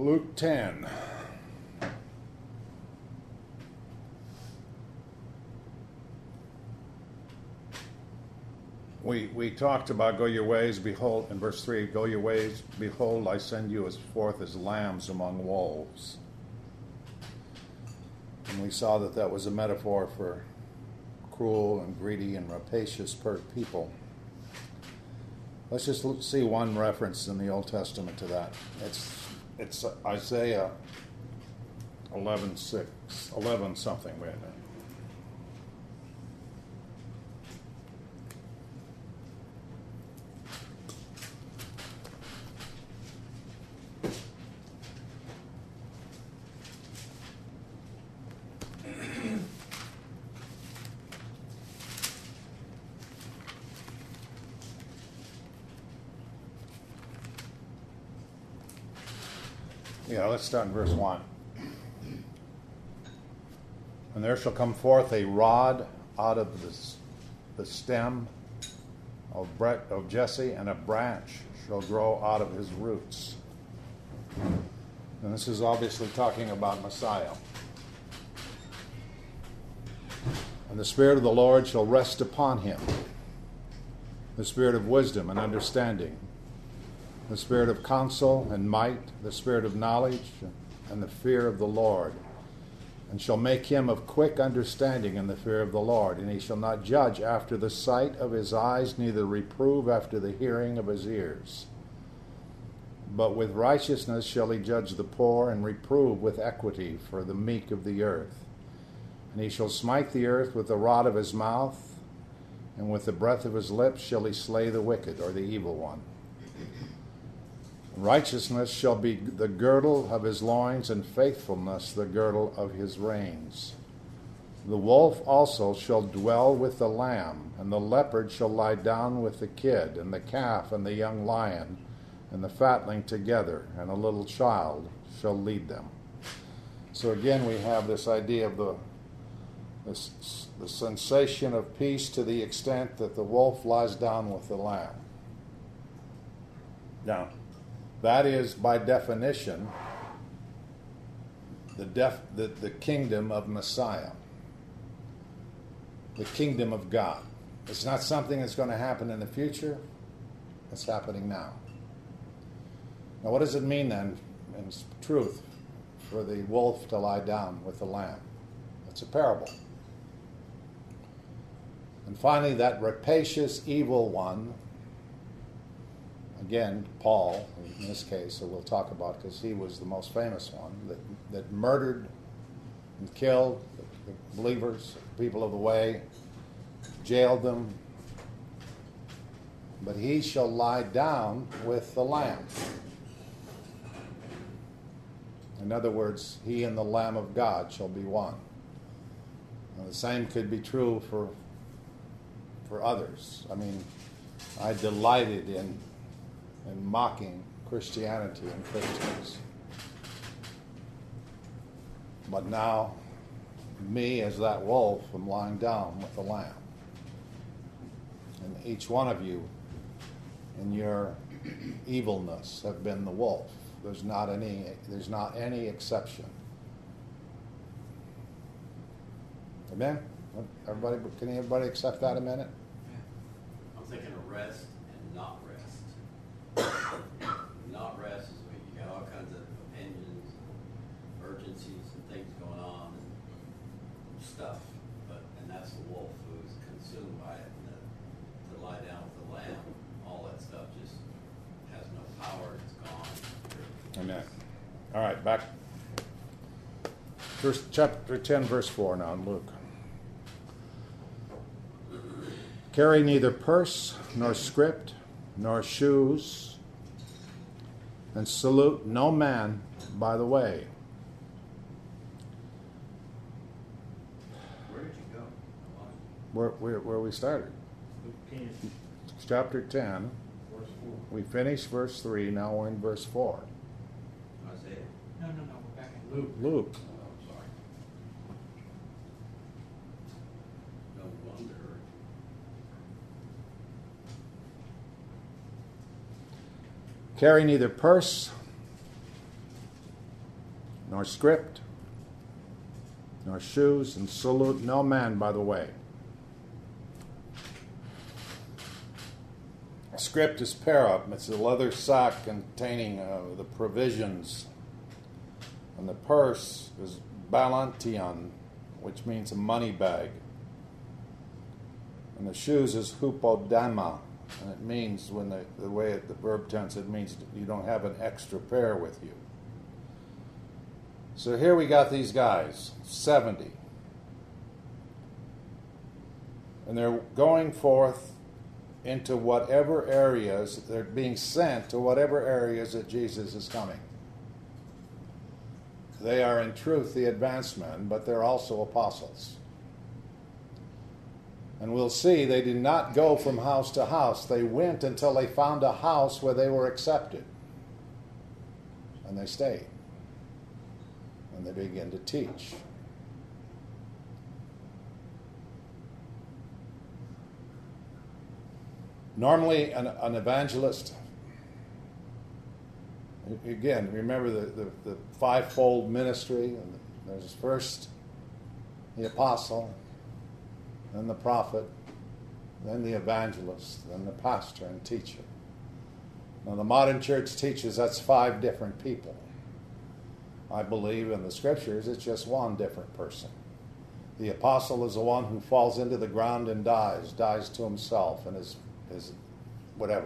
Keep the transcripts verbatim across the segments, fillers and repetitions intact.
Luke ten. We, we talked about go your ways, behold, in verse three, go your ways, behold, I send you as forth as lambs among wolves. And we saw that that was a metaphor for cruel and greedy and rapacious people. Let's just look, see one reference in the Old Testament to that. It's it's Isaiah eleven six, eleven something. Wait a minute. Yeah, let's start in verse one. And there shall come forth a rod out of the, the stem of, Brett, of Jesse, and a branch shall grow out of his roots. And this is obviously talking about Messiah. And the Spirit of the Lord shall rest upon him, the Spirit of wisdom and understanding, the Spirit of counsel and might, the Spirit of knowledge and the fear of the Lord, and shall make him of quick understanding in the fear of the Lord. And he shall not judge after the sight of his eyes, neither reprove after the hearing of his ears. But with righteousness shall he judge the poor, and reprove with equity for the meek of the earth. And he shall smite the earth with the rod of his mouth, and with the breath of his lips shall he slay the wicked, or the evil one. Righteousness shall be the girdle of his loins, and faithfulness the girdle of his reins. The wolf also shall dwell with the lamb, and the leopard shall lie down with the kid, and the calf and the young lion, and the fatling together, and a little child shall lead them. So again, we have this idea of the, this, the sensation of peace to the extent that the wolf lies down with the lamb. Now, that is, by definition, the, def, the, the kingdom of Messiah, the kingdom of God. It's not something that's going to happen in the future. It's happening now. Now, what does it mean then, in truth, for the wolf to lie down with the lamb? It's a parable. And finally, that rapacious evil one, again, Paul, in this case, that we'll talk about because he was the most famous one, that, that murdered and killed the, the believers, the people of the way, jailed them. But he shall lie down with the Lamb. In other words, he and the Lamb of God shall be one. And the same could be true for, for others. I mean, I delighted in and mocking Christianity and Christians. But now, me as that wolf am lying down with the lamb. And each one of you in your evilness have been the wolf. There's not any there's not any exception. Amen? Everybody, can everybody accept that a minute? I'm thinking of rest and not rest. Not rest is when you got all kinds of opinions, urgencies, and things going on, and stuff. But and that's the wolf who's consumed by it. And the, to lie down with the lamb, all that stuff just has no power. It's gone. Amen. All right, back. First chapter ten, verse four. Now in Luke. Carry neither purse nor scrip nor shoes, and salute no man by the way. Where did you go? Where, where, where we started. Chapter ten. Verse four. We finished verse three, now we're in verse four. Isaiah. No, no, no, we're back in Luke. Luke. Oh, I'm sorry. No wonder. Carry neither purse nor script, nor shoes, and salute no man by the way. A script is para. It's a leather sack containing uh, the provisions. And the purse is balantion, which means a money bag. And the shoes is hupodama, and it means, when the, the way it, the verb tense, it means you don't have an extra pair with you. So here we got these guys, seventy. And they're going forth into whatever areas, they're being sent to whatever areas that Jesus is coming. They are in truth the advanced men, but they're also apostles. And we'll see they did not go from house to house. They went until they found a house where they were accepted. And they stayed. And they began to teach. Normally, an, an evangelist, again, remember the, the, the fivefold ministry. There's first the apostle, then the prophet, then the evangelist, then the pastor and teacher. Now, the modern church teaches that's five different people. I believe in the scriptures it's just one different person. The apostle is the one who falls into the ground and dies, dies to himself and his, his whatever.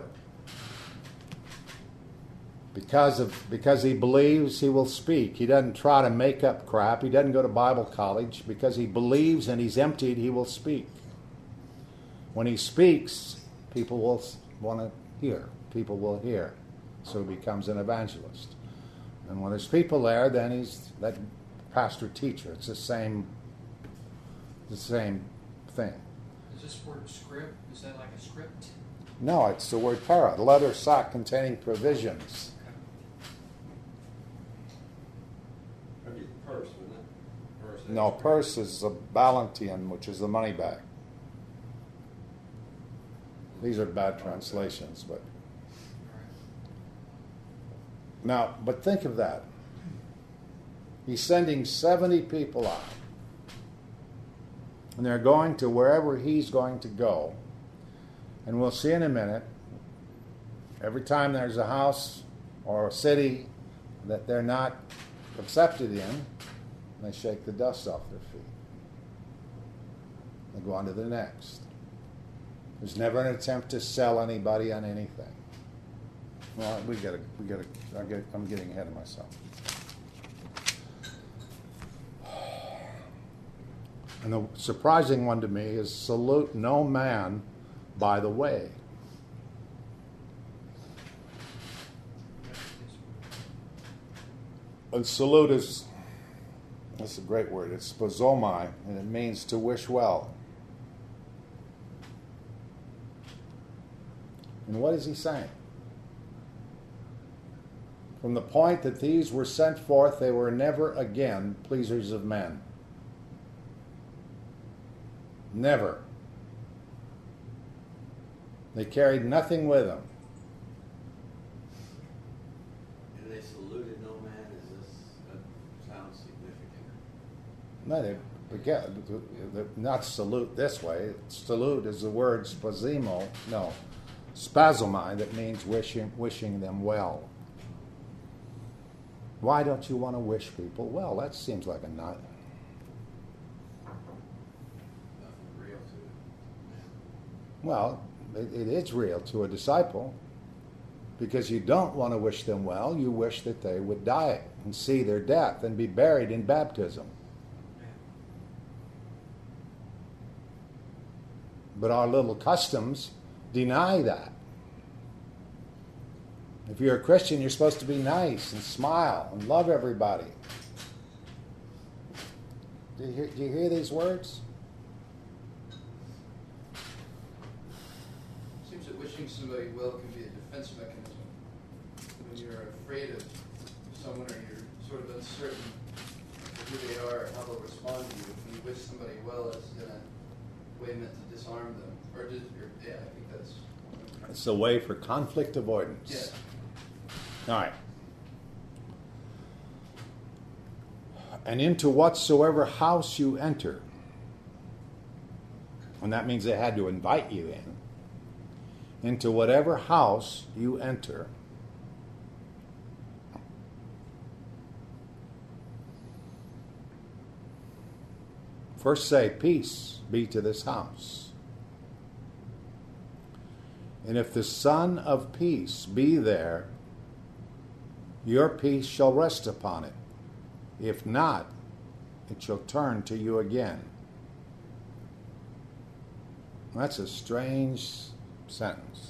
Because of because he believes, he will speak. He doesn't try to make up crap. He doesn't go to Bible college. Because he believes and he's emptied, he will speak. When he speaks, people will want to hear. People will hear. So he becomes an evangelist. And when there's people there, then he's that pastor teacher. It's the same the same thing. Is this word script, is that like a script? No, it's the word para, leather sack containing provisions. Maybe purse, wouldn't it? Purse. No, purse is a balantion, which is the money bag. These are bad translations, but now, but think of that. He's sending seventy people out. And they're going to wherever he's going to go. And we'll see in a minute, every time there's a house or a city that they're not accepted in, they shake the dust off their feet. They go on to the next. There's never an attempt to sell anybody on anything. Well, we gotta, we gotta, I get, I'm getting ahead of myself. And the surprising one to me is salute no man by the way. And salute is, that's a great word, it's spozomai, and it means to wish well. And what is he saying? From the point that these were sent forth, they were never again pleasers of men. Never. They carried nothing with them. And they saluted no man. Is this, that sounds significant? No, they, again, they, not salute this way. Salute is the word spasimo, no, spasomai, that means wishing, wishing them well. Why don't you want to wish people well? That seems like a nut. Nothing real to it. Well, it, it is real to a disciple, because you don't want to wish them well. You wish that they would die and see their death and be buried in baptism. But our little customs deny that. If you're a Christian, you're supposed to be nice and smile and love everybody. Do you hear, do you hear these words? Seems that wishing somebody well can be a defense mechanism. When you're afraid of someone, or you're sort of uncertain of who they are or how they'll respond to you, when you wish somebody well, it's in a way meant to disarm them. Or just, or, yeah, I think that's... It's a way for conflict avoidance. Yeah. All right. And into whatsoever house you enter, and that means they had to invite you in, into whatever house you enter, first say, peace be to this house. And if the Son of Peace be there, your peace shall rest upon it. If not, it shall turn to you again. That's a strange sentence.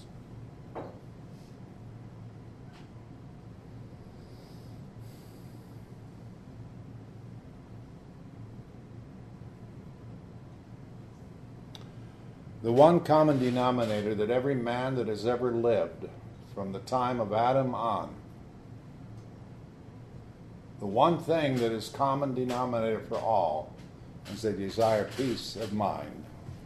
The one common denominator that every man that has ever lived from the time of Adam on, the one thing that is common denominator for all is they desire peace of mind.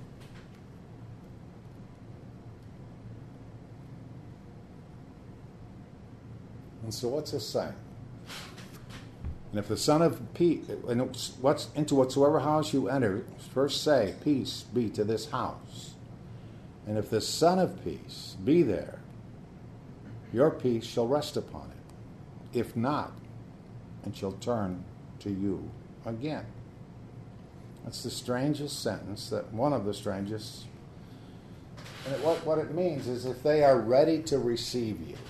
And so what's this saying? And if the Son of Peace, and what's into whatsoever house you enter, first say, peace be to this house. And if the Son of Peace be there, your peace shall rest upon it. If not, and shall turn to you again. That's the strangest sentence, that one of the strangest. And it, what, what it means is if they are ready to receive you,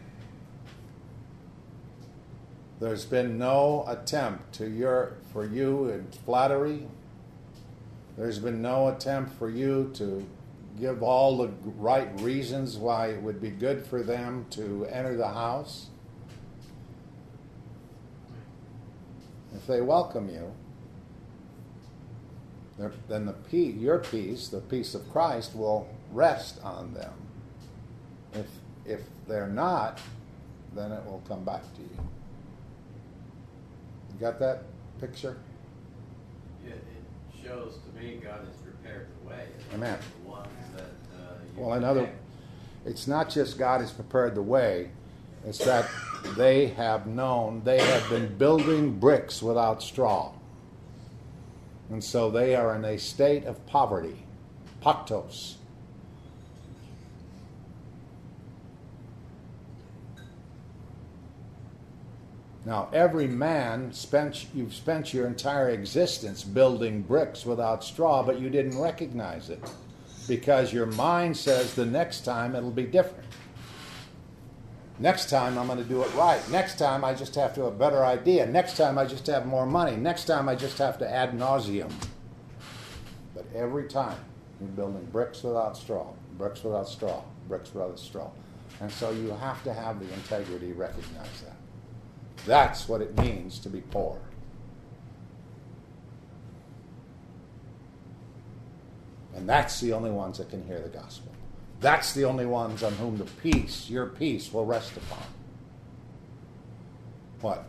there's been no attempt to your for you in flattery. There's been no attempt for you to give all the right reasons why it would be good for them to enter the house. If they welcome you, then the peace, your peace, the peace of Christ, will rest on them. If if they're not, then it will come back to you. You got that picture? Yeah, it shows to me God has prepared the way. Amen. The ones that uh, you Well, another, connect. it's not just God has prepared the way, it's that they have known, they have been building bricks without straw. And so they are in a state of poverty, paktos. Now, every man, spent you've spent your entire existence building bricks without straw, but you didn't recognize it because your mind says the next time it'll be different. Next time I'm going to do it right. Next time I just have to have a better idea. Next time I just have more money. Next time I just have to ad nauseum. But every time you're building bricks without straw, bricks without straw, bricks without straw. And so you have to have the integrity to recognize that. That's what it means to be poor. And that's the only ones that can hear the gospel. That's the only ones on whom the peace, your peace, will rest upon. What?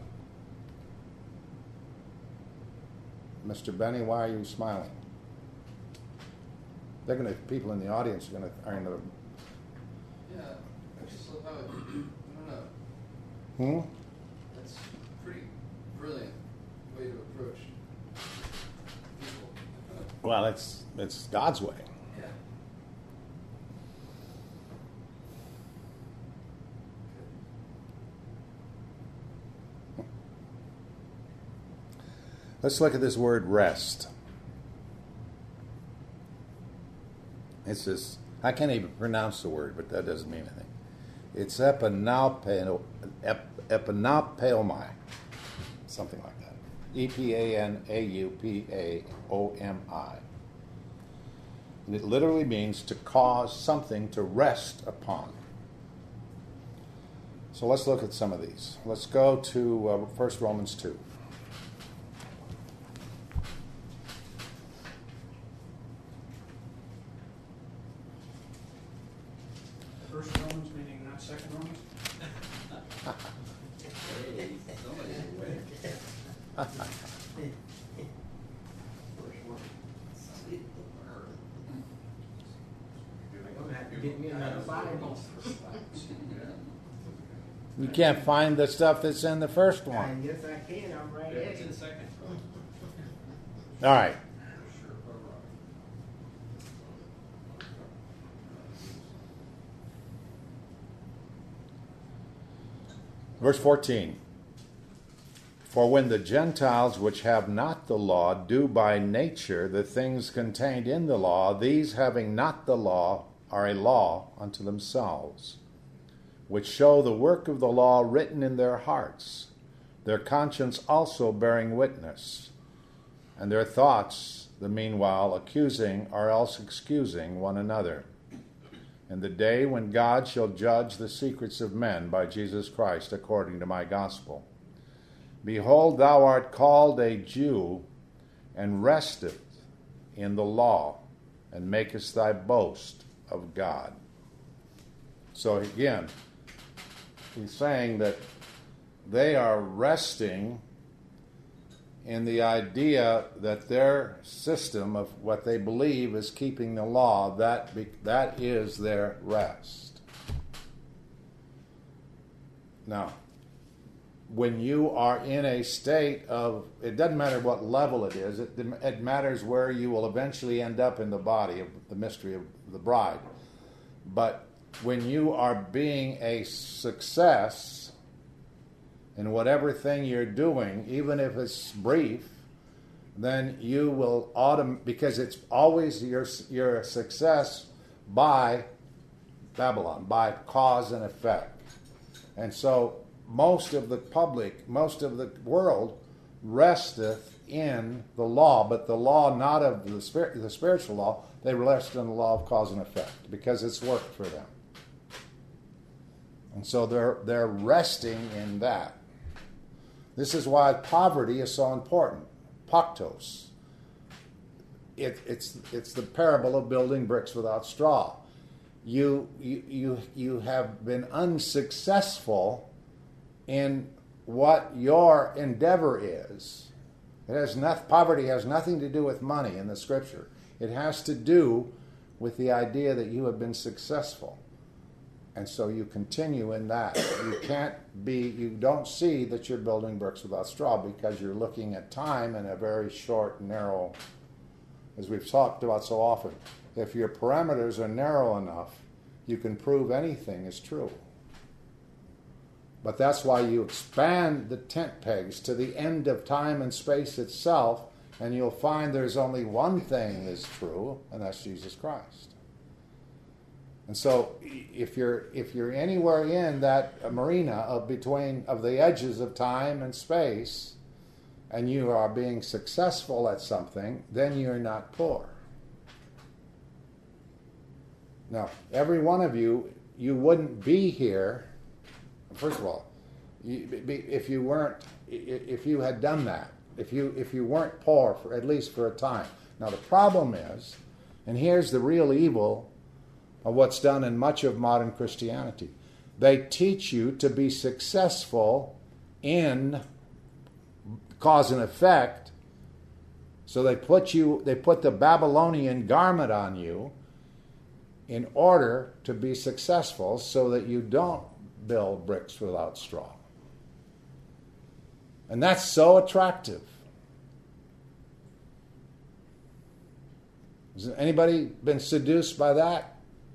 Mister Benny, why are you smiling? They're going to, people in the audience are going to, are going to. Yeah, I just love how it, I don't know. Hmm? That's a pretty brilliant way to approach people. Well, it's it's God's way. Yeah. Let's look at this word rest. It says, I can't even pronounce the word, but that doesn't mean anything. It's epanapeo, ep, epanapeuomai, something like that. E P A N A U P A O M I. And it literally means to cause something to rest upon. So let's look at some of these. Let's go to uh, First Romans two. First Romans meaning not second Romans? Hey, somebody's awake. Get me another Bible. You can't find the stuff that's in the first I one. guess I can, I'm right Yeah, at it's in it. second. All right. Verse fourteen. For when the Gentiles which have not the law do by nature the things contained in the law, these having not the law are a law unto themselves, which show the work of the law written in their hearts, their conscience also bearing witness, and their thoughts the meanwhile accusing or else excusing one another. In the day when God shall judge the secrets of men by Jesus Christ according to my gospel. Behold, thou art called a Jew, and resteth in the law, and makest thy boast of God. So again, he's saying that they are resting in the idea that their system of what they believe is keeping the law, that be, that is their rest. Now, when you are in a state of, it doesn't matter what level it is, it, it matters where you will eventually end up in the body of the mystery of the bride. But when you are being a success in whatever thing you're doing, even if it's brief, then you will autom- because it's always your your success by Babylon, by cause and effect. And so most of the public, most of the world resteth in the law, but the law not of the spirit, the spiritual law, they rest in the law of cause and effect because it's worked for them. And so they're they're resting in that. This is why poverty is so important. Paktos. It, it's it's the parable of building bricks without straw. You you you you have been unsuccessful in what your endeavor is. It has not, poverty has nothing to do with money in the scripture. It has to do with the idea that you have been successful. And so you continue in that. You can't be, you don't see that you're building bricks without straw because you're looking at time in a very short, narrow, as we've talked about so often. If your parameters are narrow enough, you can prove anything is true. But that's why you expand the tent pegs to the end of time and space itself, and you'll find there's only one thing is true, and that's Jesus Christ. And so, if you're if you're anywhere in that marina of between of the edges of time and space, and you are being successful at something, then you're not poor. Now, every one of you, you wouldn't be here. First of all, you, if you weren't, if you had done that, if you if you weren't poor for at least for a time. Now the problem is, and here's the real evil of what's done in much of modern Christianity. They teach you to be successful in cause and effect. So they put you, they put the Babylonian garment on you in order to be successful so that you don't build bricks without straw. And that's so attractive. Has anybody been seduced by that?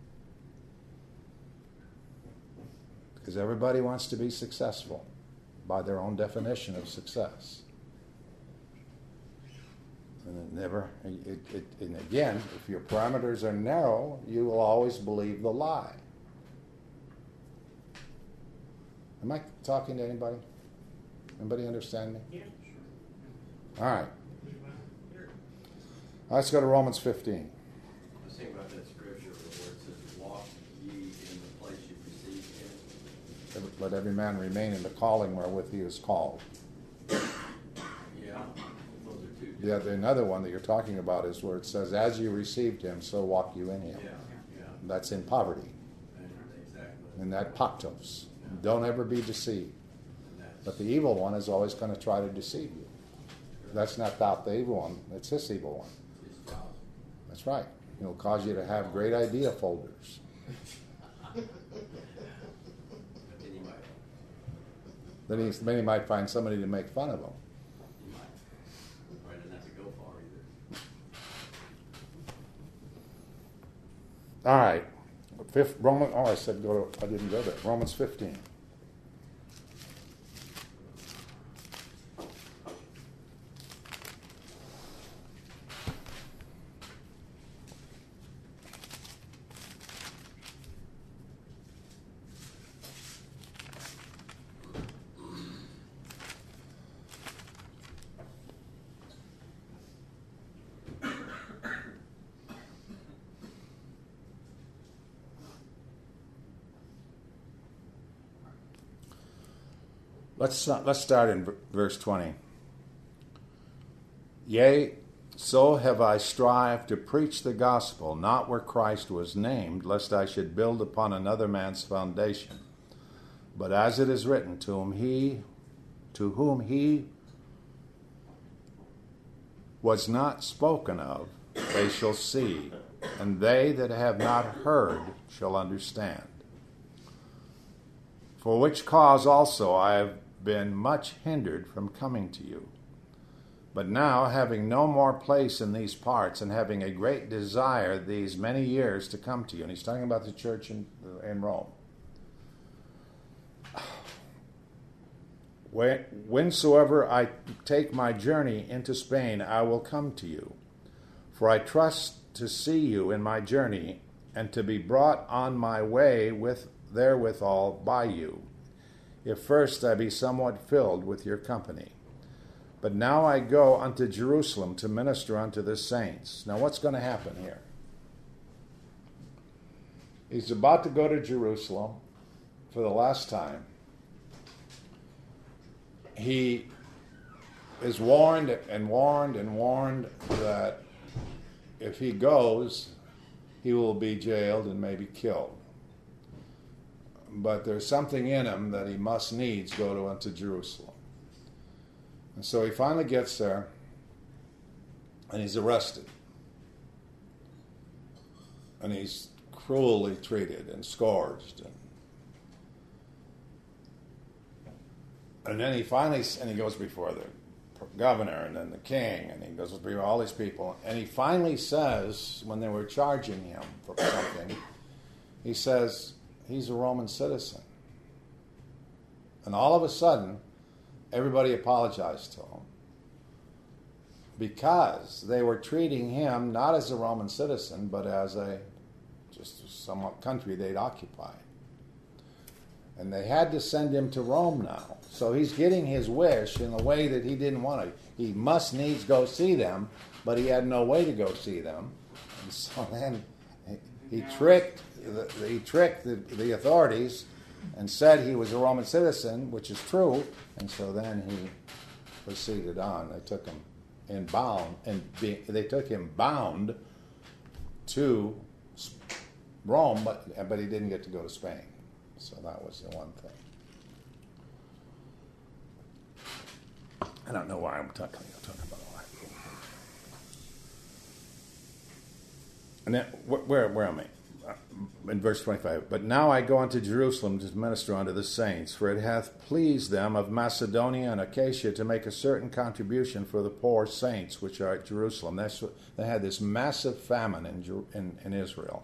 Because everybody wants to be successful by their own definition of success. And it never, it, it, and again, if your parameters are narrow, you will always believe the lie. Am I talking to anybody? Anybody understand me? Yeah, All right. Let's go to Romans fifteen. I was thinking about that scripture where it says, walk ye in the place you received him. Let every man remain in the calling wherewith he is called. Yeah, those are two. Yeah, the another one that you're talking about is where it says, as you received him, so walk you in him. Yeah, yeah. That's in poverty. Exactly. In that paktos. Don't ever be deceived. And that's- But the evil one is always going to try to deceive you. That's not doubt the evil one. It's this evil one. his job. That's right. It'll cause you to have great idea folders. But then you might, Then he, then he might find somebody to make fun of him. you might, probably doesn't have to go far either. All right. Fifth, Roman, oh, I said go to, I didn't go there. Romans fifteen. Let's, let's start in verse twenty. Yea, so have I strived to preach the gospel, not where Christ was named, lest I should build upon another man's foundation. But as it is written, to whom he, to whom he was not spoken of, they shall see, and they that have not heard shall understand. For which cause also I have been much hindered from coming to you. But now, having no more place in these parts, and having a great desire these many years to come to you, and he's talking about the church in, in Rome. When, whensoever I take my journey into Spain, I will come to you. For I trust to see you in my journey, and to be brought on my way with therewithal by you, if first I be somewhat filled with your company. But now I go unto Jerusalem to minister unto the saints. Now what's going to happen here? He's about to go to Jerusalem for the last time. He is warned and warned and warned that if he goes, he will be jailed and maybe killed. But there's something in him that he must needs go to unto Jerusalem. And so he finally gets there, and he's arrested. And he's cruelly treated and scourged. And, and then he finally, and he goes before the governor and then the king, and he goes before all these people. And he finally says, when they were charging him for something, he says, he's a Roman citizen. And all of a sudden, everybody apologized to him because they were treating him not as a Roman citizen, but as a just some country they'd occupied. And they had to send him to Rome now. So he's getting his wish in a way that he didn't want to. He must needs go see them, but he had no way to go see them. And so then he, he tricked the, he tricked the, the authorities and said he was a Roman citizen, which is true. And so then he proceeded on. They took him in bound, and be, they took him bound to Rome, but but he didn't get to go to Spain. So that was the one thing. I don't know why I'm talking, I'm talking about all that. And then where where am I? In verse twenty-five, but now I go unto Jerusalem to minister unto the saints, for it hath pleased them of Macedonia and Achaia to make a certain contribution for the poor saints which are at Jerusalem. That's what, they had this massive famine in, in, in Israel.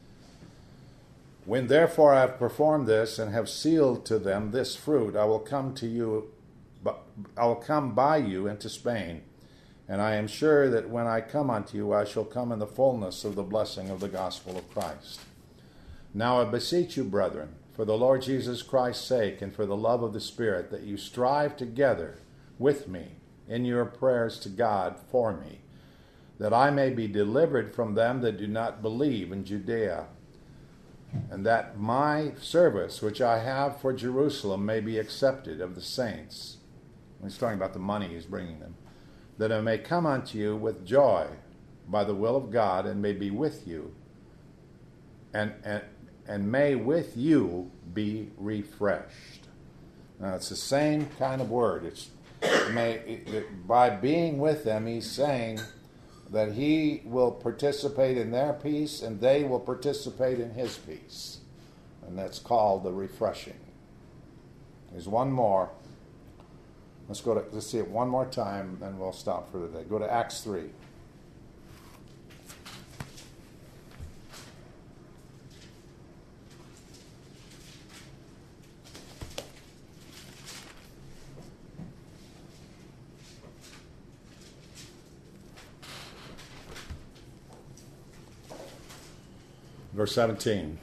When therefore I have performed this and have sealed to them this fruit, I will come to you, I will come by you into Spain, and I am sure that when I come unto you, I shall come in the fullness of the blessing of the gospel of Christ. Now I beseech you, brethren, for the Lord Jesus Christ's sake and for the love of the Spirit, that you strive together with me in your prayers to God for me, that I may be delivered from them that do not believe in Judea, and that my service which I have for Jerusalem may be accepted of the saints. He's talking about the money he's bringing them. That I may come unto you with joy by the will of God, and may be with you, and and, and may with you be refreshed. Now it's the same kind of word. It's may, by being with them, he's saying that he will participate in their peace, and they will participate in his peace. And that's called the refreshing. There's one more. Let's go to, let's see it one more time, and we'll stop for today. Go to Acts three. Verse seventeen.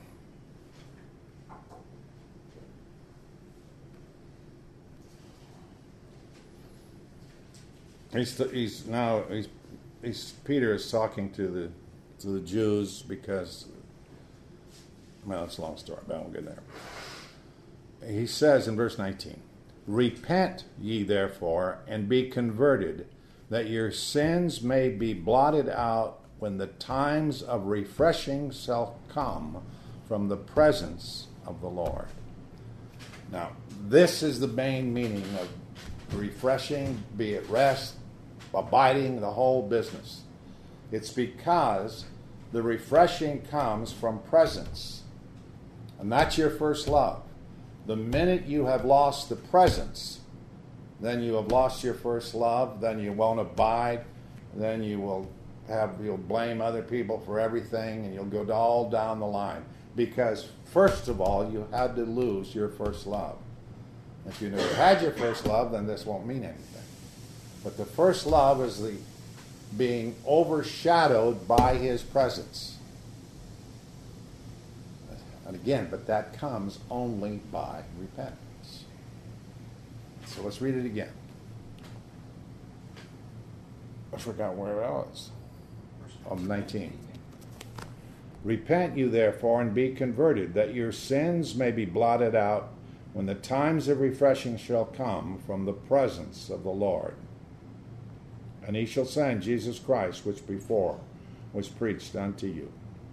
He's, he's now he's, he's Peter is talking to the to the Jews because, well, it's a long story, but I won't get there. He says in verse nineteen, "Repent ye therefore, and be converted, that your sins may be blotted out, when the times of refreshing shall come from the presence of the Lord." Now, this is the main meaning of refreshing, be it rest, abiding, the whole business. It's because the refreshing comes from presence. And that's your first love. The minute you have lost the presence, then you have lost your first love, then you won't abide, then you will have you'll blame other people for everything, and you'll go all down the line. Because first of all, you had to lose your first love. If you never had your first love, then this won't mean anything. But the first love is the being overshadowed by his presence. And again, but that comes only by repentance. So let's read it again. I forgot where I was. Of nineteen. "Repent you therefore, and be converted, that your sins may be blotted out, when the times of refreshing shall come from the presence of the Lord. And he shall send Jesus Christ, which before was preached unto you."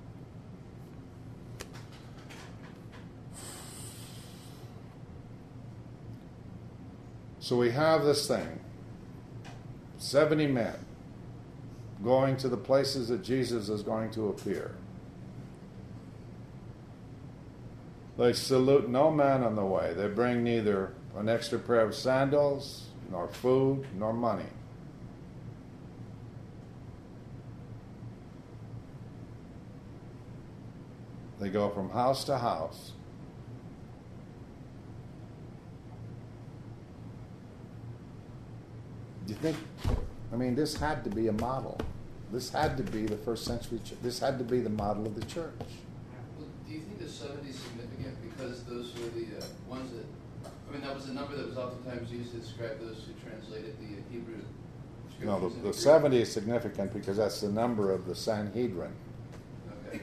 So we have this thing. seventy men going to the places that Jesus is going to appear. They salute no man on the way. They bring neither an extra pair of sandals, nor food, nor money. They go from house to house. Do you think, I mean, this had to be a model. This had to be the first century church. This had to be the model of the church. Well, do you think the seventy is significant because those were the uh, ones that, I mean, that was a number that was oftentimes used to describe those who translated the uh, Hebrew scriptures? No, the, into the Greek? seventy is significant because that's the number of the Sanhedrin. Okay.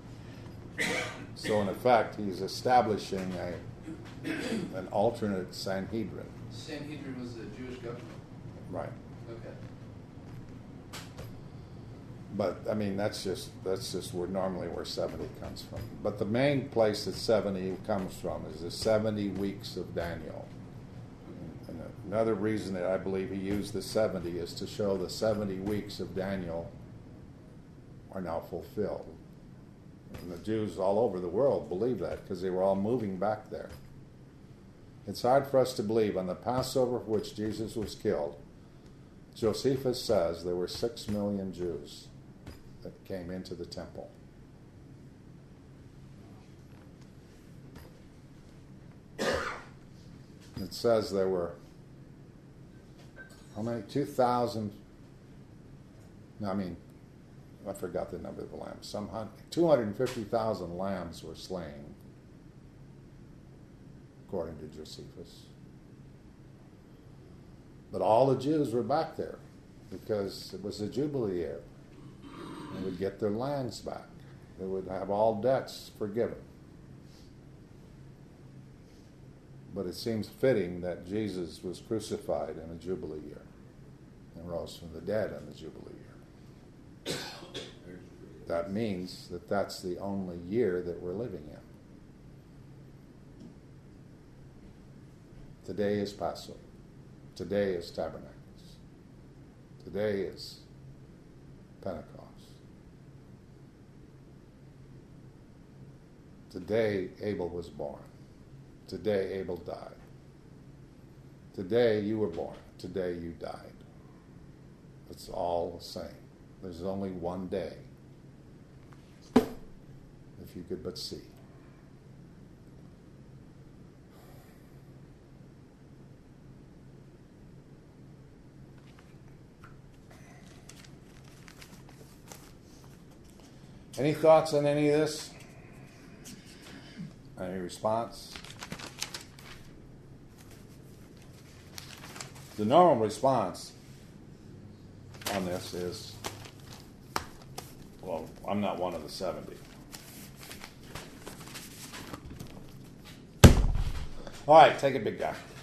So in effect, he's establishing a an alternate Sanhedrin. Sanhedrin was the Jewish government. Right. Okay. But I mean, that's just that's just where normally where seventy comes from. But the main place that seventy comes from is the seventy weeks of Daniel. And another reason that I believe he used the seventy is to show the seventy weeks of Daniel are now fulfilled. And the Jews all over the world believe that because they were all moving back there. It's hard for us to believe on the Passover for which Jesus was killed, Josephus says there were six million Jews that came into the temple. It says there were, how many? two thousand, no, I mean, I forgot the number of the lambs. Some two hundred fifty thousand lambs were slain, according to Josephus. But all the Jews were back there because it was a Jubilee year. They would get their lands back. They would have all debts forgiven. But it seems fitting that Jesus was crucified in a Jubilee year and rose from the dead in the Jubilee year. That means that that's the only year that we're living in. Today is Passover. Today is Tabernacles. Today is Pentecost. Today Abel was born. Today Abel died. Today you were born. Today you died. It's all the same. There's only one day. If you could but see. Any thoughts on any of this? Any response? The normal response on this is, well, I'm not one of the seventy. All right, take it, big guy.